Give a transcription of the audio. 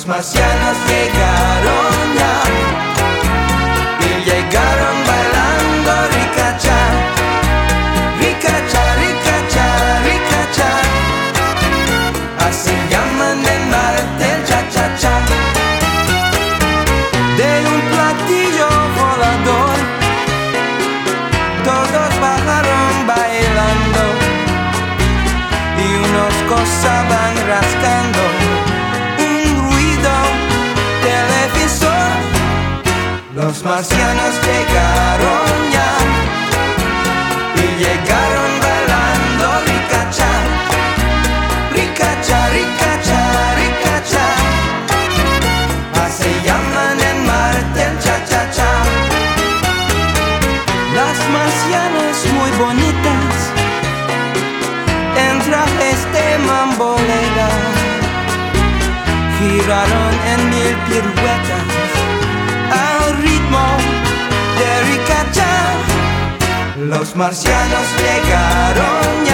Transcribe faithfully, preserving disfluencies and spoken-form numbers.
marcianos llegaron ya y llegaron bailando ricacha, ricacha, ricacha, ricacha. Así llaman el mar del cha-cha-cha. De un platillo volador todos bajaron bailando y unos gozaban rascando un ruido televisor. Los marcianos llegaron ya y llegaron bailando ricacha, ricacha, ricacha, ricacha. Así llaman el mar del cha-cha-cha. Las marcianas muy bonitas en trajes de mambolera giraron en mil piruetas al ritmo de ricacha. Los marcianos llegaron